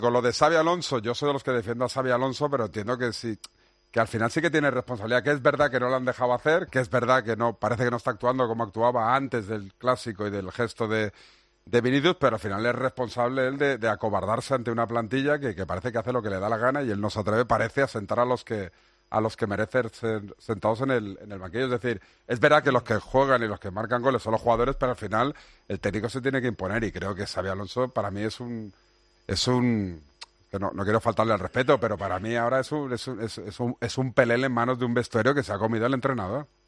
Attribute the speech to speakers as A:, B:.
A: Con lo de Xabi Alonso, yo soy de los que defiendo a Xabi Alonso, pero entiendo que sí, que al final sí que tiene responsabilidad, que es verdad que no lo han dejado hacer, que es verdad que no, parece que no está actuando como actuaba antes del clásico y del gesto de Vinicius, pero al final es responsable él de acobardarse ante una plantilla que parece que hace lo que le da la gana y él no se atreve, parece, a sentar a los que merecen ser sentados en el banquillo. Es decir, es verdad que los que juegan y los que marcan goles son los jugadores, pero al final el técnico se tiene que imponer y creo que Xabi Alonso para mí es un que no quiero faltarle al respeto, pero para mí ahora es un pelele en manos de un vestuario que se ha comido el entrenador.